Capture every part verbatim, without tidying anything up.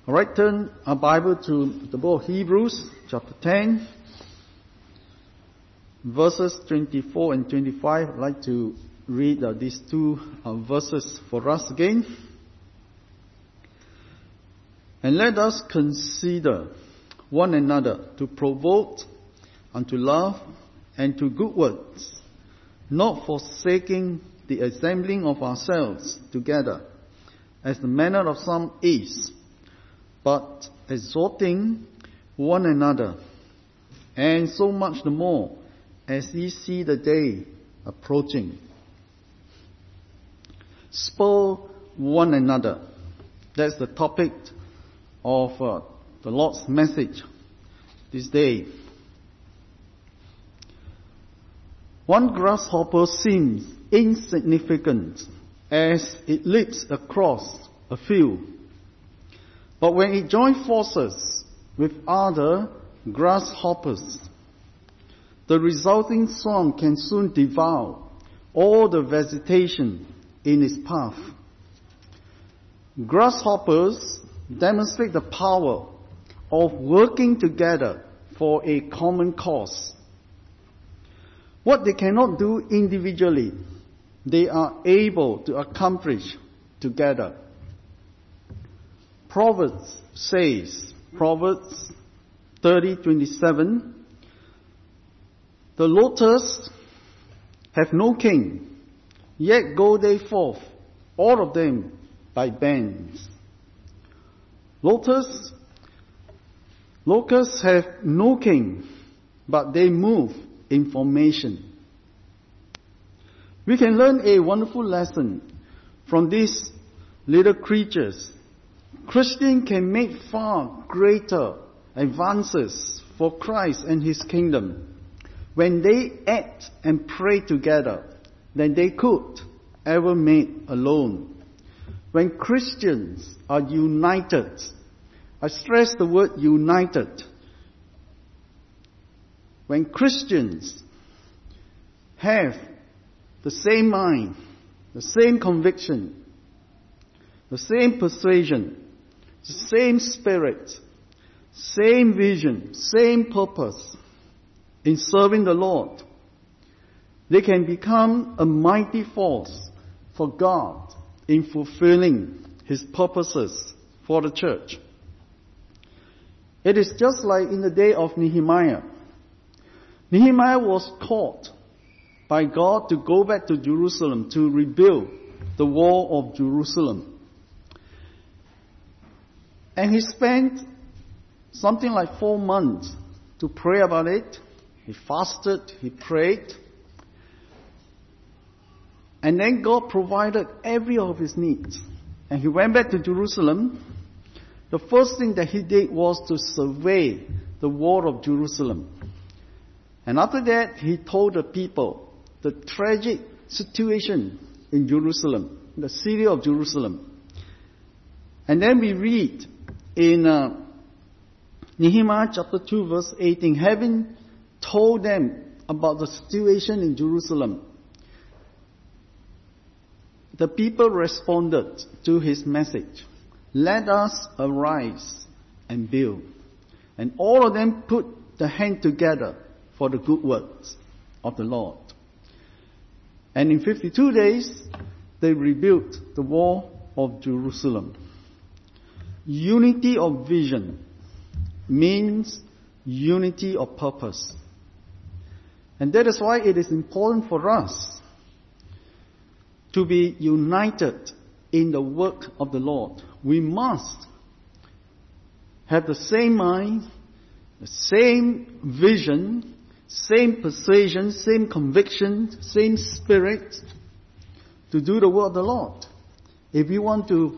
All right, turn our Bible to the book of Hebrews, chapter ten, verses twenty-four and twenty-five. I'd like to read uh, these two uh, verses for us again. And let us consider one another to provoke unto love and to good works, not forsaking the assembling of ourselves together, as the manner of some is, but exhorting one another, and so much the more as ye see the day approaching. Spur one another. That's the topic of uh, the Lord's message this day. One grasshopper seems insignificant as it leaps across a field. But when it joins forces with other grasshoppers, the resulting swarm can soon devour all the vegetation in its path. Grasshoppers demonstrate the power of working together for a common cause. What they cannot do individually, they are able to accomplish together. Proverbs says, Proverbs thirty twenty-seven, the locusts have no king, yet go they forth, all of them by bands. Locusts, locusts have no king, but they move in formation. We can learn a wonderful lesson from these little creatures. Christians can make far greater advances for Christ and His kingdom when they act and pray together than they could ever make alone. When Christians are united, I stress the word united. When Christians have the same mind, the same conviction, the same persuasion, the same spirit, same vision, same purpose in serving the Lord, they can become a mighty force for God in fulfilling His purposes for the church. It is just like in the day of Nehemiah. Nehemiah was called by God to go back to Jerusalem to rebuild the wall of Jerusalem. And he spent something like four months to pray about it. He fasted, he prayed. And then God provided every of his needs. And he went back to Jerusalem. The first thing that he did was to survey the wall of Jerusalem. And after that, he told the people the tragic situation in Jerusalem, the city of Jerusalem. And then we read in uh, Nehemiah chapter two verse eighteen, having told them about the situation in Jerusalem, the people responded to his message. Let us arise and build. And all of them put the hand together for the good works of the Lord. And in fifty-two days, they rebuilt the wall of Jerusalem. Unity of vision means unity of purpose. And that is why it is important for us to be united in the work of the Lord. We must have the same mind, the same vision, same persuasion, same conviction, same spirit to do the work of the Lord. If we want to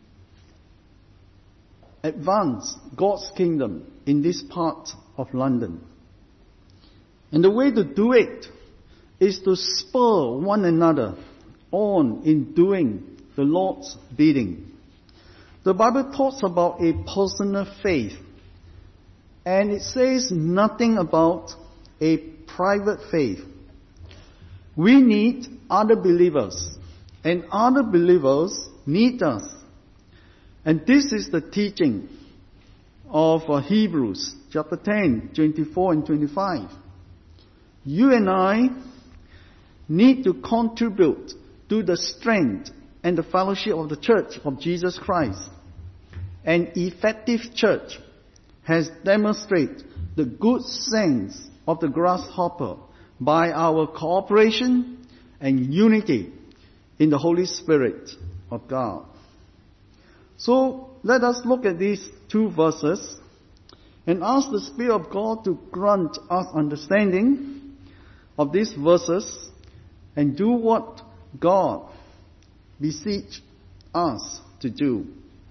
advance God's kingdom in this part of London. And the way to do it is to spur one another on in doing the Lord's bidding. The Bible talks about a personal faith, and it says nothing about a private faith. We need other believers, and other believers need us. And this is the teaching of uh, Hebrews chapter ten, twenty-four and twenty-five. You and I need to contribute to the strength and the fellowship of the church of Jesus Christ. An effective church has demonstrated the good sense of the grasshopper by our cooperation and unity in the Holy Spirit of God. So let us look at these two verses and ask the Spirit of God to grant us understanding of these verses and do what God beseech us to do.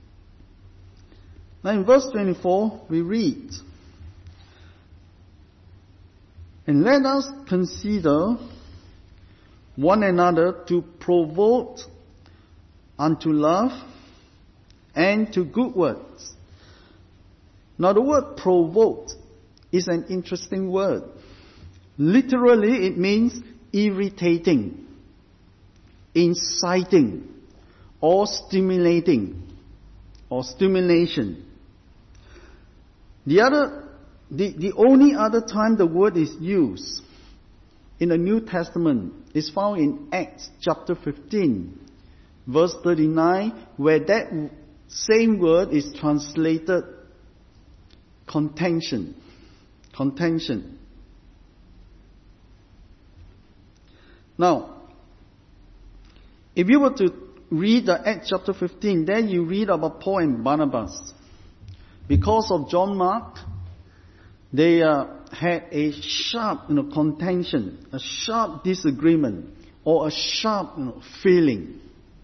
Now in verse twenty-four we read, and let us consider one another to provoke unto love and to good works. Now the word provoke is an interesting word. Literally it means irritating, inciting, or stimulating, or stimulation. The other, the, the only other time the word is used in the New Testament is found in Acts chapter fifteen, verse thirty-nine, where that same word is translated contention. Contention. Now, if you were to read the Acts chapter fifteen, then you read about Paul and Barnabas. Because of John Mark, they uh, had a sharp, you know, contention, a sharp disagreement, or a sharp, you know, feeling.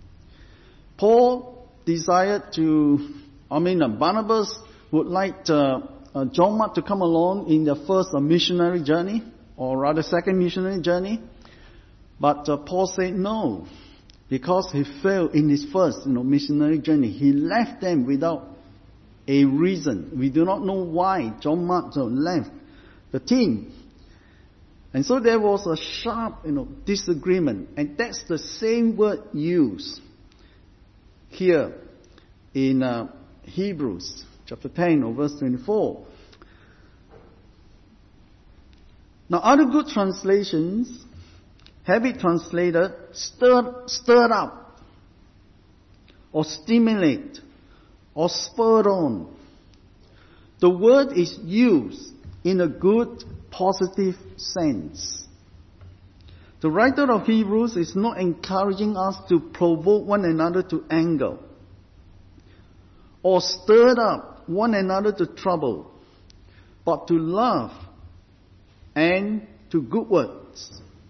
Paul desired to, I mean, uh, Barnabas would like uh, uh, John Mark to come along in their first uh, missionary journey, or rather second missionary journey. But uh, Paul said no, because he failed in his first, you know, missionary journey. He left them without a reason. We do not know why John Mark left the team. And so there was a sharp, you know, disagreement. And that's the same word used here in uh, Hebrews chapter ten or verse twenty-four. Now other good translations have it translated stir, stir up, or stimulate, or spurred on. The word is used in a good, positive sense. The writer of Hebrews is not encouraging us to provoke one another to anger, or stir up one another to trouble, but to love and to good works.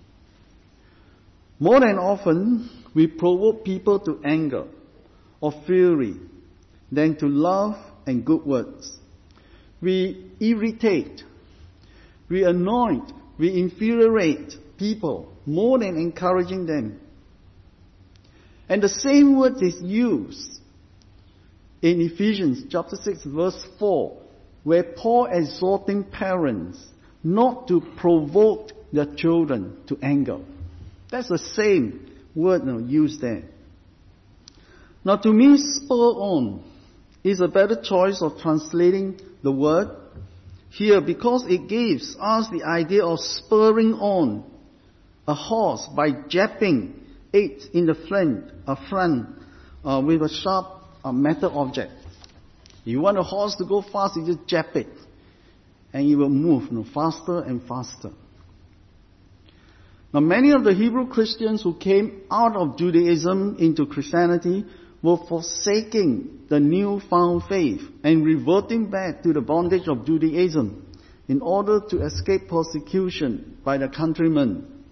More than often, we provoke people to anger or fury than to love and good works. We irritate, we annoy, we infuriate people more than encouraging them. And the same word is used in Ephesians chapter six verse four, where Paul exhorting parents not to provoke their children to anger. That's the same word, you know, used there. Now to me, spur on is a better choice of translating the word here, because it gives us the idea of spurring on a horse by jabbing it in the front, a front uh, with a sharp uh, metal object. You want a horse to go fast, you just jab it, and it will move, you know, faster and faster. Now many of the Hebrew Christians who came out of Judaism into Christianity were forsaking the newfound faith and reverting back to the bondage of Judaism in order to escape persecution by their countrymen.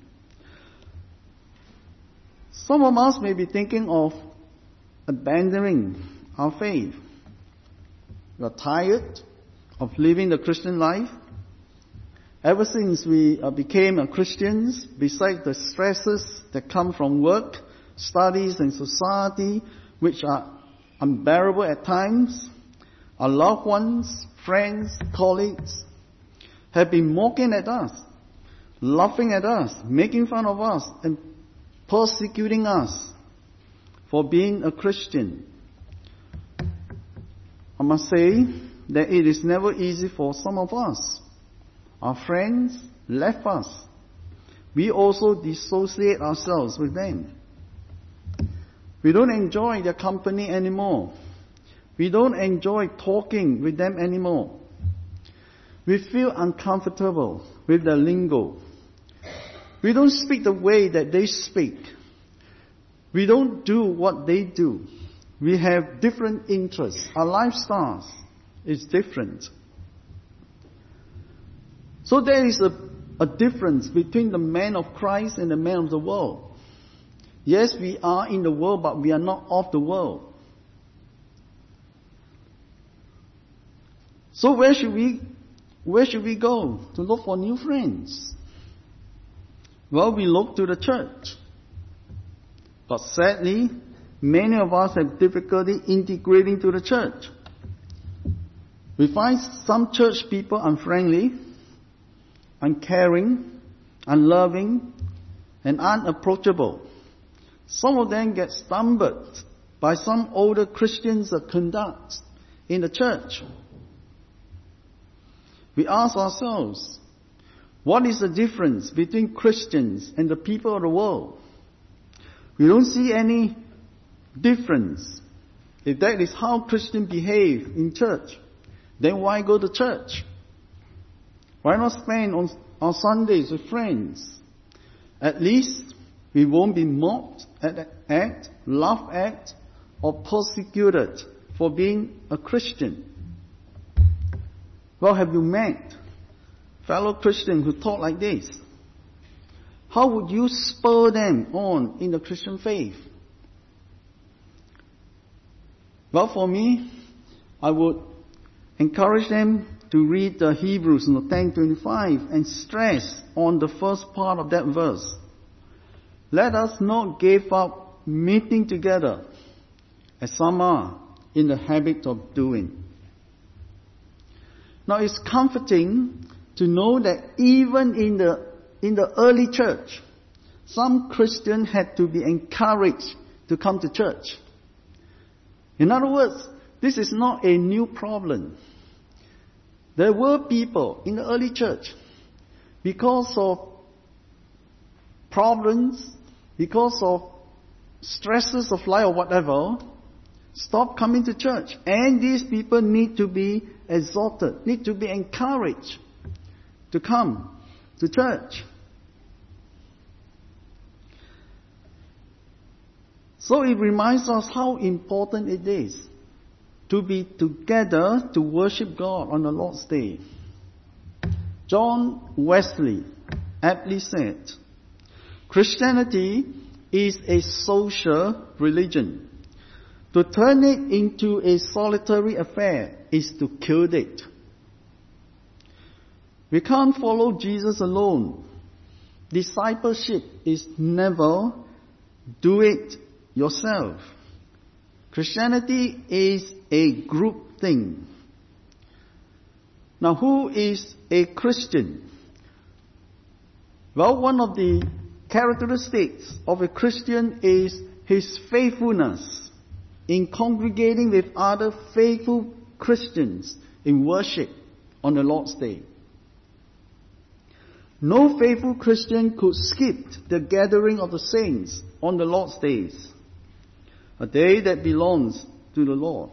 Some of us may be thinking of abandoning our faith. We are tired of living the Christian life. Ever since we uh, became uh, Christians, besides the stresses that come from work, studies and society, which are unbearable at times, our loved ones, friends, colleagues have been mocking at us, laughing at us, making fun of us, and persecuting us for being a Christian. I must say that it is never easy for some of us. Our friends left us. We also dissociate ourselves with them. We don't enjoy their company anymore. We don't enjoy talking with them anymore. We feel uncomfortable with their lingo. We don't speak the way that they speak. We don't do what they do. We have different interests. Our lifestyles is different. So there is a, a difference between the man of Christ and the man of the world. Yes, we are in the world, but we are not of the world. So where should we, where should we go to look for new friends? Well, we look to the church. But sadly, many of us have difficulty integrating to the church. We find some church people unfriendly, uncaring, unloving, and unapproachable. Some of them get stumbled by some older Christians' conduct in the church. We ask ourselves, what is the difference between Christians and the people of the world? We don't see any difference. If that is how Christians behave in church, then why go to church? Why not spend on, on Sundays with friends? At least we won't be mocked at, at, laughed at, or persecuted for being a Christian. Well, have you met fellow Christians who talk like this? How would you spur them on in the Christian faith? Well, for me, I would encourage them to read the Hebrews ten twenty-five and stress on the first part of that verse. Let us not give up meeting together, as some are in the habit of doing. Now, it's comforting to know that even in the in the early church, some Christians had to be encouraged to come to church. In other words, this is not a new problem. There were people in the early church, because of problems, because of stresses of life or whatever, stop coming to church. And these people need to be exhorted, need to be encouraged to come to church. So it reminds us how important it is to be together to worship God on the Lord's Day. John Wesley aptly said, Christianity is a social religion. To turn it into a solitary affair is to kill it. We can't follow Jesus alone. Discipleship is never do it yourself. Christianity is a group thing. Now, who is a Christian? Well, one of the characteristics of a Christian is his faithfulness in congregating with other faithful Christians in worship on the Lord's Day. No faithful Christian could skip the gathering of the saints on the Lord's days, a day that belongs to the Lord.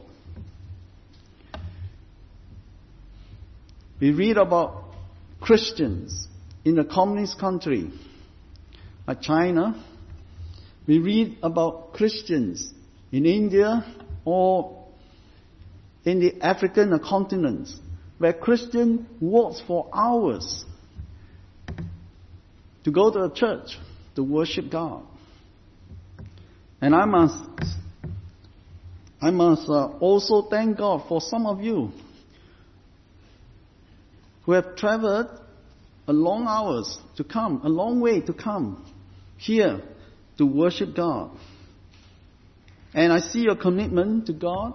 We read about Christians in a communist country like China. We read about Christians in India or in the African continent, where Christian walks for hours to go to a church to worship God. And I must, I must uh, also thank God for some of you who have traveled a long hours to come, a long way to come here to worship God. And I see your commitment to God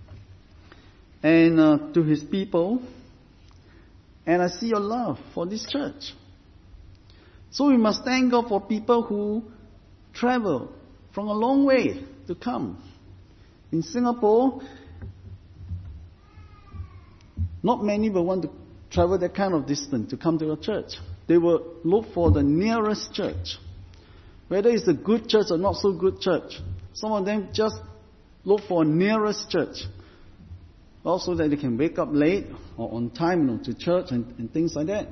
and uh, to His people. And I see your love for this church. So we must thank God for people who travel from a long way to come. In Singapore, Not many will want to travel that kind of distance to come to a church. They will look for the nearest church. Whether it's a good church or not so good church. Some of them just look for a nearest church. Also that they can wake up late or on time, you know, to church and, and things like that.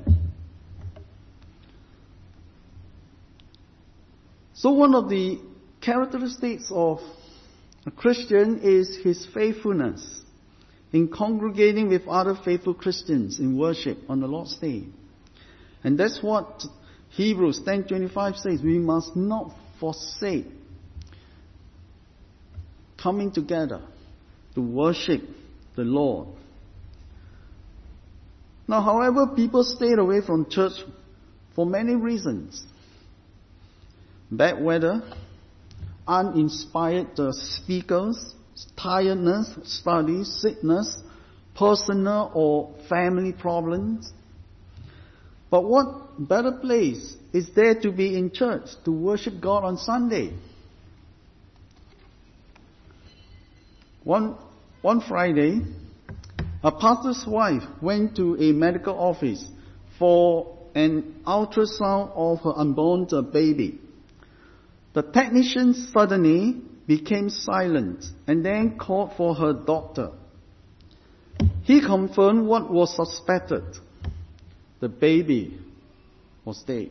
So one of the characteristics of a Christian is his faithfulness in congregating with other faithful Christians in worship on the Lord's Day. And that's what Hebrews ten twenty-five says. We must not forsake coming together to worship the Lord. Now, however, people stayed away from church for many reasons. Bad weather, uninspired uh, speakers, tiredness, studies, sickness, personal or family problems. But what better place is there to be in church to worship God on Sunday? One, one Friday, a pastor's wife went to a medical office for an ultrasound of her unborn baby. The technician suddenly became silent and then called for her doctor. He confirmed what was suspected. The baby was dead.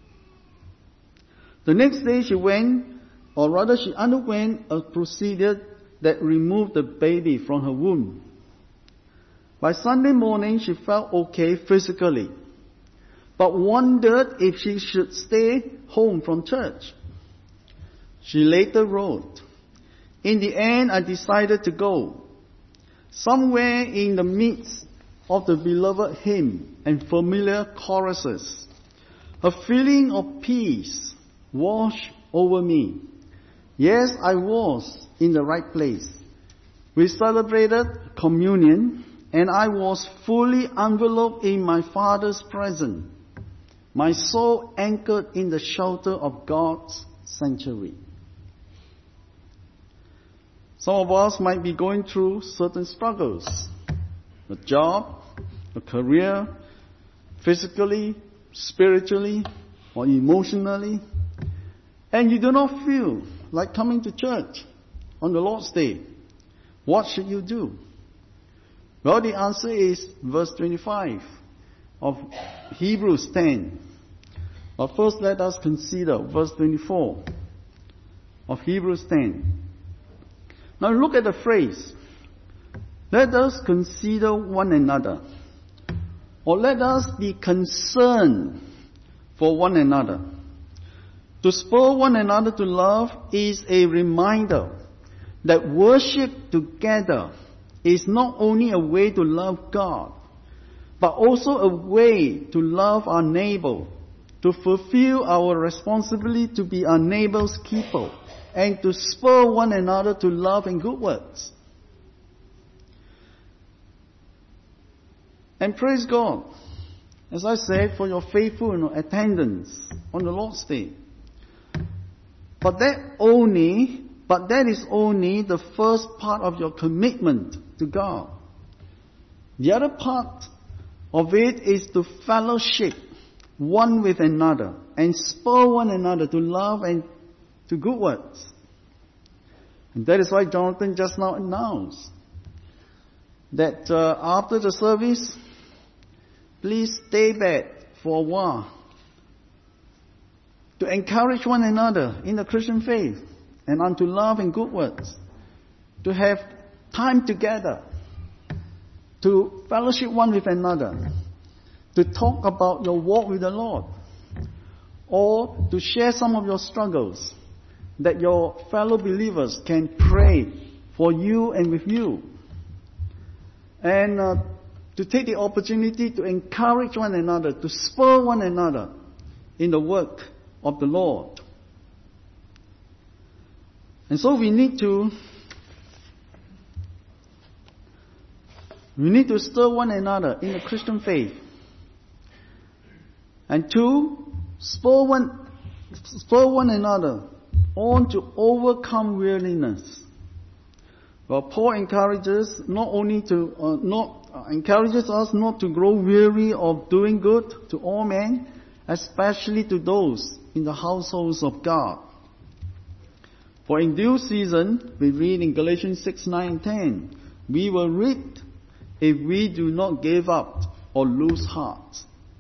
The next day she went, or rather she underwent a procedure that removed the baby from her womb. By Sunday morning she felt okay physically, but wondered if she should stay home from church. She later wrote, "In the end I decided to go. Somewhere in the midst of the beloved hymn and familiar choruses, a feeling of peace washed over me. Yes, I was in the right place. We celebrated communion and I was fully enveloped in my Father's presence, my soul anchored in the shelter of God's sanctuary." Some of us might be going through certain struggles. A job, a career, physically, spiritually, or emotionally. And you do not feel like coming to church on the Lord's Day. What should you do? Well, the answer is verse twenty-five of Hebrews ten. But first let us consider verse twenty-four of Hebrews ten. Now look at the phrase, "Let us consider one another," or "let us be concerned for one another." To spur one another to love is a reminder that worship together is not only a way to love God, but also a way to love our neighbor, to fulfill our responsibility to be our neighbor's keeper, and to spur one another to love and good works. And praise God, as I said, for your faithful, you know, attendance on the Lord's Day. But that only, but that is only the first part of your commitment to God. The other part of it is to fellowship one with another and spur one another to love and to good works. And that is why Jonathan just now announced that uh, after the service, please stay back for a while to encourage one another in the Christian faith and unto love and good works, to have time together, to fellowship one with another, to talk about your walk with the Lord, or to share some of your struggles, that your fellow believers can pray for you and with you. And uh, to take the opportunity to encourage one another, to spur one another in the work of the Lord. And so we need to we need to stir one another in the Christian faith. And two, spur one spur one another on to overcome weariness. Well, Paul encourages not only to uh, not uh, encourages us not to grow weary of doing good to all men, especially to those in the households of God. For in due season, we read in Galatians six, nine, and ten, we will reap if we do not give up or lose heart.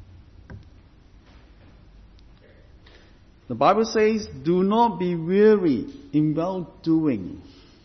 The Bible says, do not be weary in well-doing.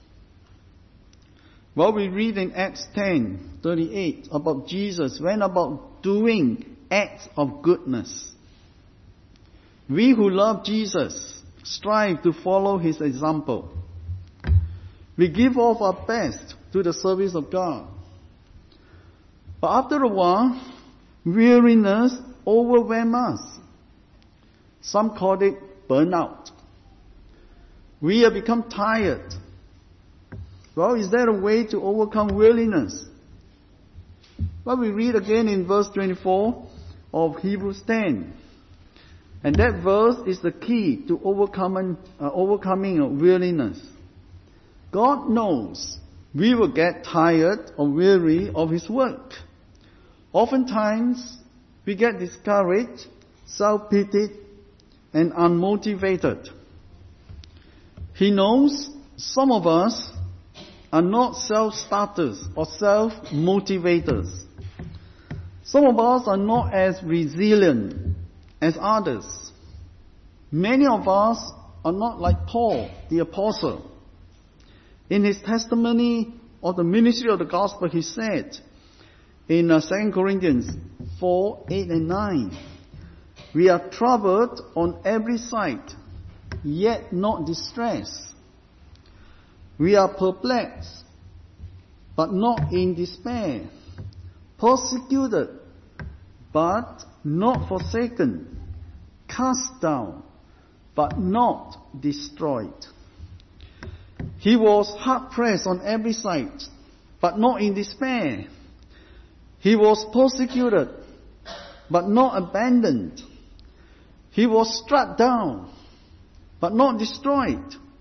Well, we read in Acts ten, thirty-eight about Jesus went about doing acts of goodness. We who love Jesus strive to follow his example. We give off our best to the service of God. But after a while, weariness overwhelms us. Some call it burnout. We have become tired. Well, is there a way to overcome weariness? Well, we read again in verse twenty-four of Hebrews ten. And that verse is the key to overcoming, uh, overcoming weariness. God knows we will get tired or weary of his work. Oftentimes, we get discouraged, self-pitied, and unmotivated. He knows some of us are not self-starters or self-motivators. Some of us are not as resilient as others. Many of us are not like Paul, the apostle. In his testimony of the ministry of the gospel, he said in uh, Second Corinthians four, eight and nine, we are troubled on every side, yet not distressed. We are perplexed, but not in despair. Persecuted, but not forsaken. Cast down, but not destroyed. He was hard pressed on every side, but not in despair. He was persecuted, but not abandoned. He was struck down, but not destroyed.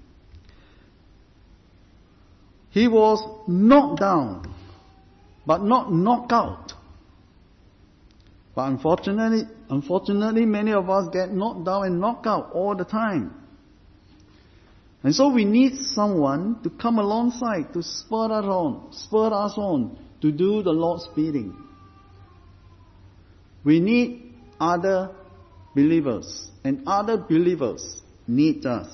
He was knocked down, but not knocked out. But unfortunately, unfortunately, many of us get knocked down and knocked out all the time. And so we need someone to come alongside to spur us on, spur us on to do the Lord's bidding. We need other believers, and other believers need us.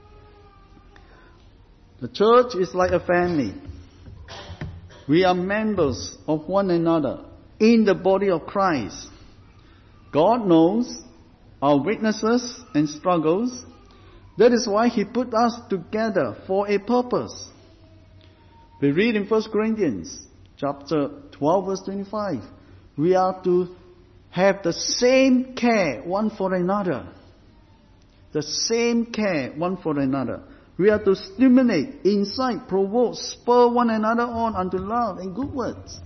The church is like a family. We are members of one another in the body of Christ. God knows our weaknesses and struggles. That is why he put us together for a purpose. We read in First Corinthians chapter twelve verse twenty-five. We are to have the same care one for another. The same care one for another. We are to stimulate, incite, provoke, spur one another on unto love and good works.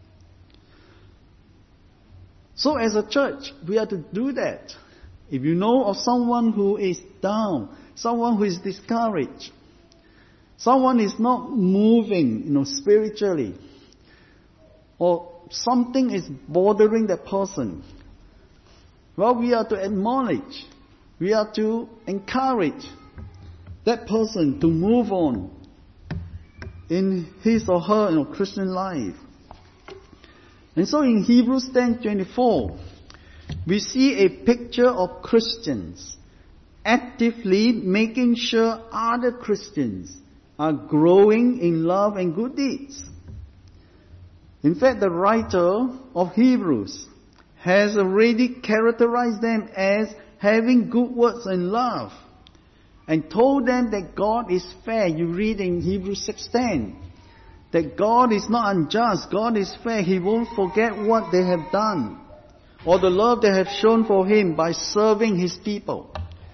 So as a church, we are to do that. If you know of someone who is down, someone who is discouraged, someone is not moving, you know, spiritually, or something is bothering that person, well, we are to acknowledge, we are to encourage that person to move on in his or her, you know, Christian life. And so in Hebrews ten twenty-four, we see a picture of Christians actively making sure other Christians are growing in love and good deeds. In fact, the writer of Hebrews has already characterized them as having good works and love, and told them that God is fair. You read in Hebrews six ten, that God is not unjust, God is fair. He won't forget what they have done, or the love they have shown for Him by serving His people.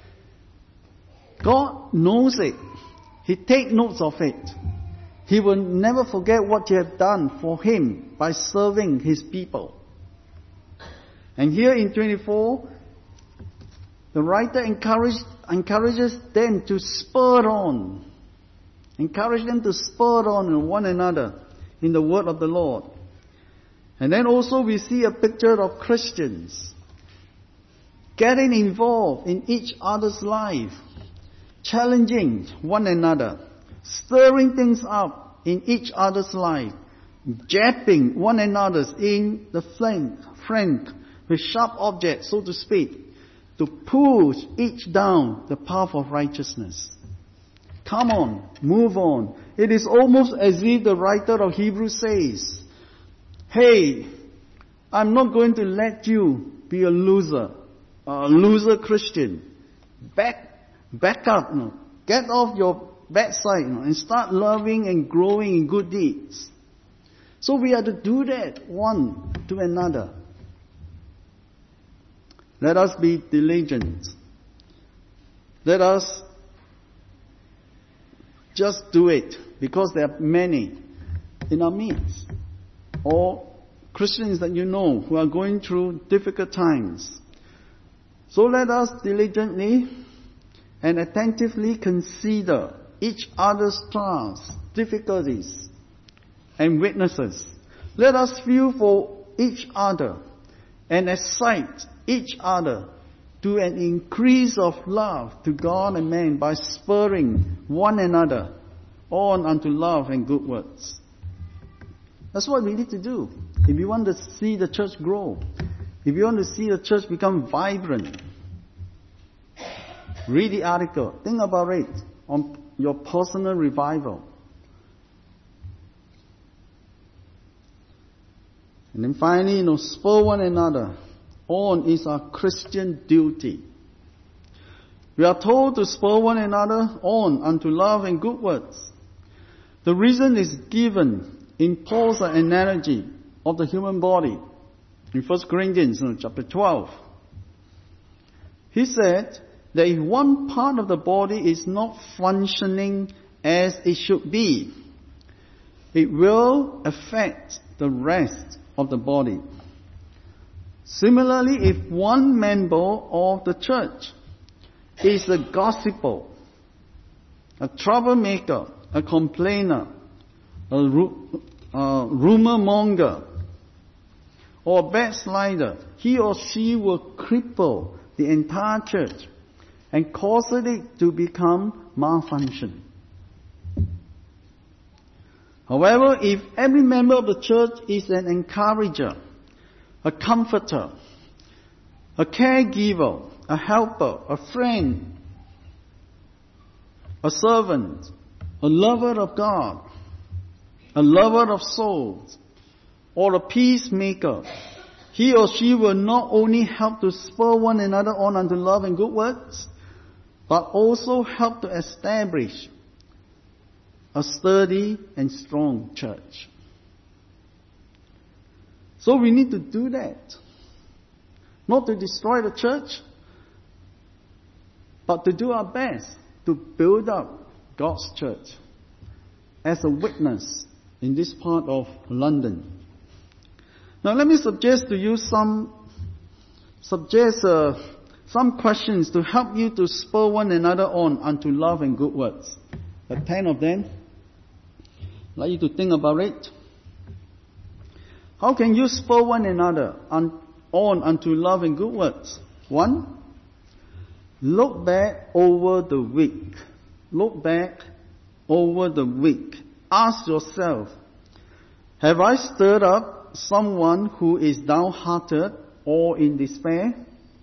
God knows it. He takes notes of it. He will never forget what you have done for Him by serving His people. And here in twenty-four, the writer encouraged, encourages them to spur on. Encourage them to spur on one another in the word of the Lord. And then also we see a picture of Christians getting involved in each other's life, challenging one another, stirring things up in each other's life, jabbing one another in the flank, flank with sharp objects, so to speak, to push each down the path of righteousness. Come on, move on. It is almost as if the writer of Hebrews says, hey, I'm not going to let you be a loser, a loser Christian. Back, back up, you know. Get off your backside, you know, and start loving and growing in good deeds. So we are to do that one to another. Let us be diligent. Let us just do it, because there are many in our midst, or Christians that you know who are going through difficult times. So let us diligently and attentively consider each other's trials, difficulties, and weaknesses. Let us feel for each other and excite each other to an increase of love to God and man by spurring one another on unto love and good works. That's what we need to do. If you want to see the church grow, if you want to see the church become vibrant, read the article. Think about it on your personal revival. And then finally, you know, spur one another on is our Christian duty. We are told to spur one another on unto love and good works. The reason is given in Paul's analogy of the human body in First Corinthians chapter twelve. He said that if one part of the body is not functioning as it should be, it will affect the rest of the body. Similarly, if one member of the church is a gossiper, a troublemaker, a complainer, a ru- uh, rumor monger, or a backslider, he or she will cripple the entire church and cause it to become malfunction. However, if every member of the church is an encourager, a comforter, a caregiver, a helper, a friend, a servant, a lover of God, a lover of souls, or a peacemaker, he or she will not only help to spur one another on unto love and good works, but also help to establish a sturdy and strong church. So we need to do that. Not to destroy the church, but to do our best to build up God's church as a witness in this part of London. Now let me suggest to you some suggest uh, some questions to help you to spur one another on unto love and good works. There are ten of them. I'd like you to think about it. How can you spur one another on, on unto love and good works? One, look back over the week. Look back over the week. Ask yourself, have I stirred up someone who is downhearted or in despair?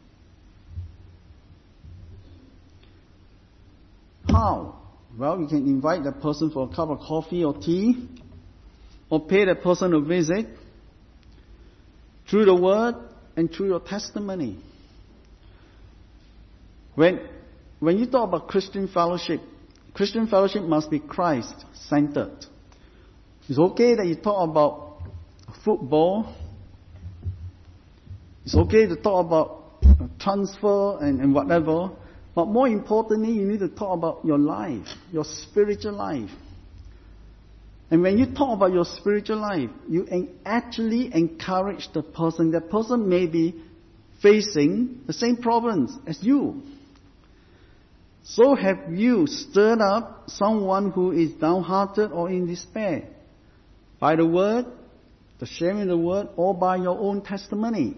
How? Well, you can invite that person for a cup of coffee or tea, or pay that person a visit through the word and through your testimony. When, when you talk about Christian fellowship, Christian fellowship must be Christ-centered. It's okay that you talk about football. It's okay to talk about transfer and, and whatever. But more importantly, you need to talk about your life, your spiritual life. And when you talk about your spiritual life, you actually encourage the person. That person may be facing the same problems as you. So have you stirred up someone who is downhearted or in despair? By the word, the sharing of the word, or by your own testimony?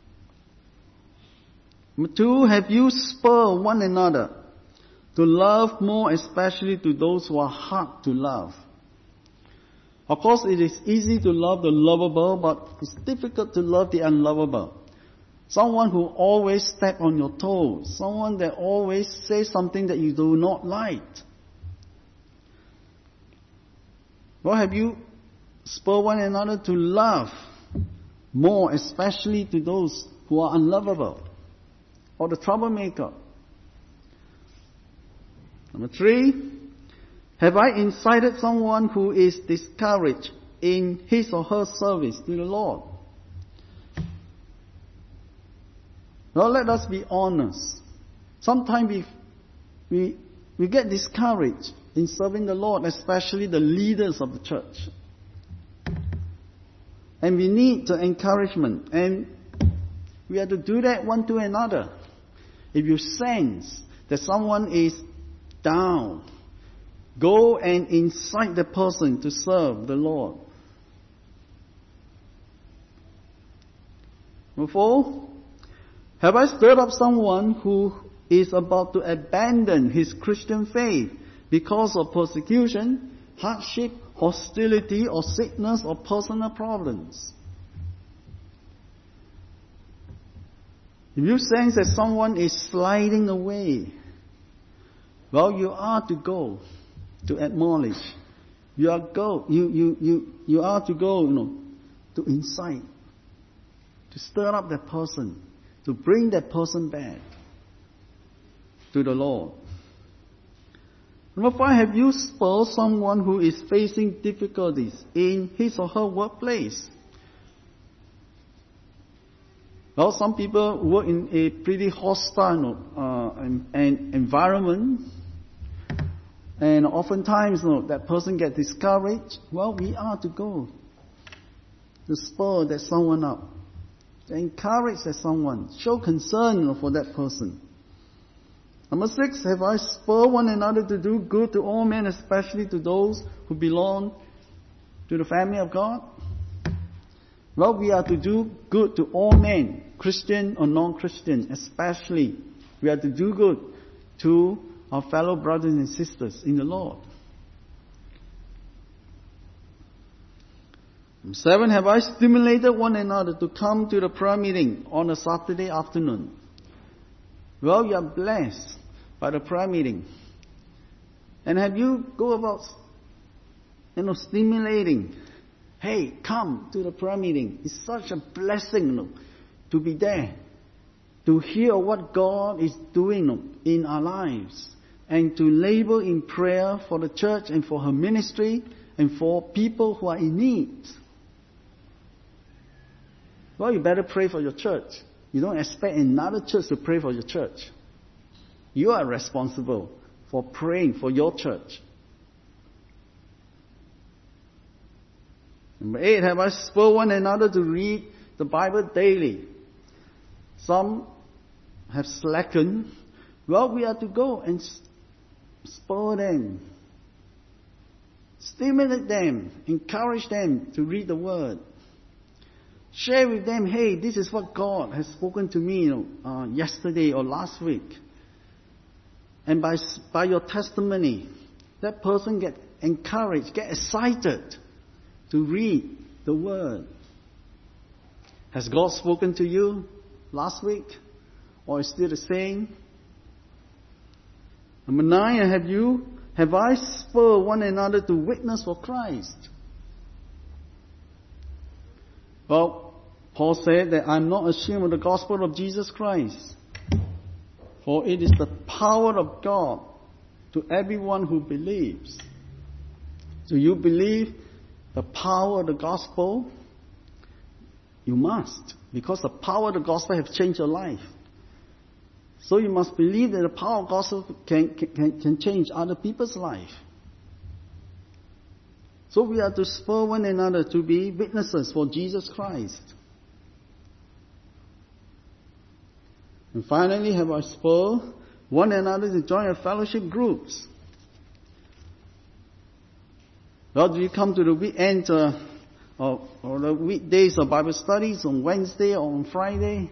Number two, have you spurred one another to love more, especially to those who are hard to love? Of course, it is easy to love the lovable, but it's difficult to love the unlovable. Someone who always step on your toes. Someone that always says something that you do not like. Well, have you spurred one another to love more, especially to those who are unlovable or the troublemaker? Number three, have I incited someone who is discouraged in his or her service to the Lord? Well, let us be honest. Sometimes we, we, we get discouraged in serving the Lord, especially the leaders of the church. And we need the encouragement. And we have to do that one to another. If you sense that someone is down, go and incite the person to serve the Lord. Number four, have I stirred up someone who is about to abandon his Christian faith because of persecution, hardship, hostility, or sickness, or personal problems? If you sense that someone is sliding away, well, you are to go to acknowledge. You are go. You you you you are to go. You know, to incite, to stir up that person, to bring that person back to the Lord. Number five, have you spurred someone who is facing difficulties in his or her workplace? Well, some people work in a pretty hostile uh, and, and environment, and oftentimes you know, that person gets discouraged. Well, we are to go to spur that someone up, to encourage that someone, show concern you know, for that person. Number six, have I spurred one another to do good to all men, especially to those who belong to the family of God? Well, we are to do good to all men, Christian or non-Christian, especially. We are to do good to our fellow brothers and sisters in the Lord. Number seven, have I stimulated one another to come to the prayer meeting on a Saturday afternoon? Well, you are blessed by the prayer meeting. And have you go about, you know, stimulating? Hey, come to the prayer meeting. It's such a blessing, you know, to be there, to hear what God is doing you know, in our lives, and to labor in prayer for the church and for her ministry and for people who are in need. Well, you better pray for your church. You don't expect another church to pray for your church. You are responsible for praying for your church. Number eight, have I spurred one another to read the Bible daily? Some have slackened. Well, we are to go and spur them, stimulate them, encourage them to read the Word. Share with them, hey, this is what God has spoken to me you know, uh, yesterday or last week. And by, by your testimony, that person get encouraged, get excited to read the Word. Has God spoken to you last week? Or is still the same? Number nine, have you, have I spurred one another to witness for Christ? Well, Paul said that I'm not ashamed of the gospel of Jesus Christ, for it is the power of God to everyone who believes. Do you believe the power of the gospel? You must, because the power of the gospel has changed your life. So you must believe that the power of the gospel can, can, can change other people's life. So we are to spur one another to be witnesses for Jesus Christ. And finally, have I spurred one another to join a fellowship groups? Well, do you come to the weekend uh, or, or the weekdays of Bible studies on Wednesday or on Friday.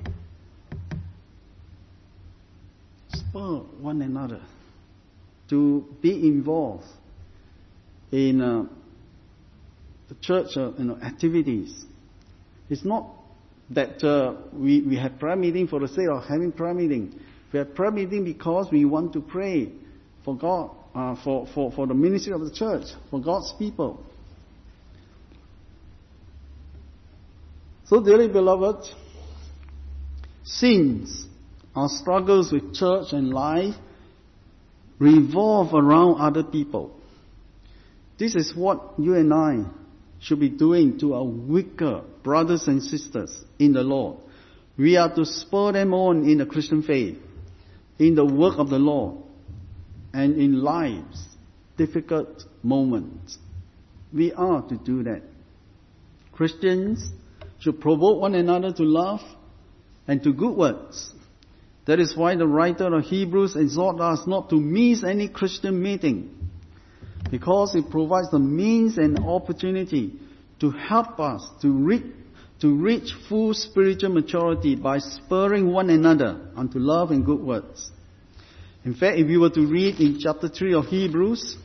Spur one another to be involved in uh, the church uh, you know, activities. It's not that uh, we, we have prayer meeting for the sake of having prayer meeting. We have prayer meeting because we want to pray for God, uh, for, for, for the ministry of the church, for God's people. So, dearly beloved, since our struggles with church and life revolve around other people, this is what you and I should be doing to our weaker brothers and sisters in the Lord. We are to spur them on in the Christian faith, in the work of the Lord, and in life's difficult moments. We are to do that. Christians should provoke one another to love and to good works. That is why the writer of Hebrews exhorts us not to miss any Christian meeting, because it provides the means and opportunity to help us to reach, to reach full spiritual maturity by spurring one another unto love and good works. In fact, if you were to read in chapter three of Hebrews,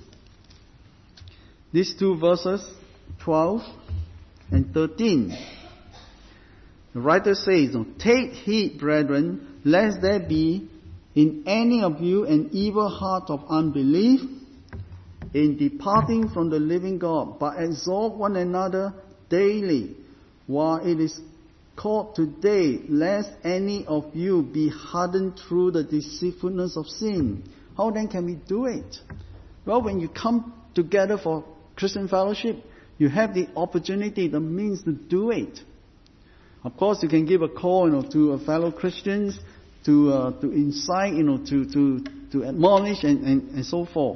these two verses, twelve and thirteen, the writer says, "Take heed, brethren, lest there be in any of you an evil heart of unbelief in departing from the living God, but exhort one another daily, while it is called today, lest any of you be hardened through the deceitfulness of sin." How then can we do it? Well, when you come together for Christian fellowship, you have the opportunity, the means to do it. Of course, you can give a call, you know, to fellow Christians to uh, to incite, you know, to to to admonish and, and, and so forth.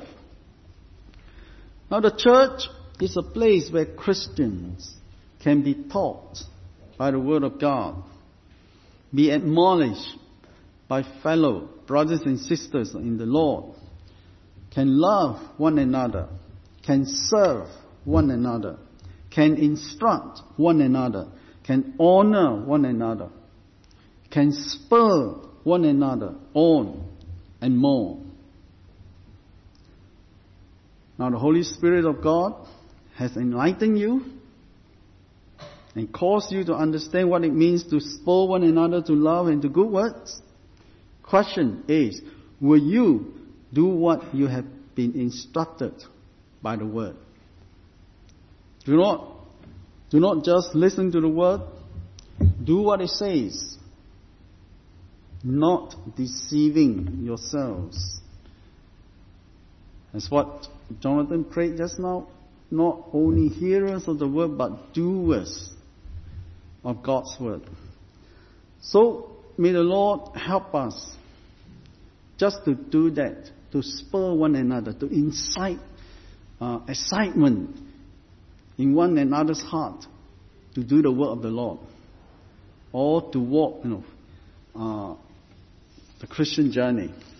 Now, the church is a place where Christians can be taught by the Word of God, be admonished by fellow brothers and sisters in the Lord, can love one another, can serve one another, can instruct one another, can honor one another, can spur one another on and more. Now the Holy Spirit of God has enlightened you and caused you to understand what it means to spur one another to love and to good works. Question is, will you do what you have been instructed by the Word? Do not, do not just listen to the Word. Do what it says, not deceiving yourselves. That's what Jonathan prayed just now. Not only hearers of the Word, but doers of God's Word. So, may the Lord help us just to do that, to spur one another, to incite uh, excitement in one another's heart to do the work of the Lord, or to walk, you know, uh, the Christian journey.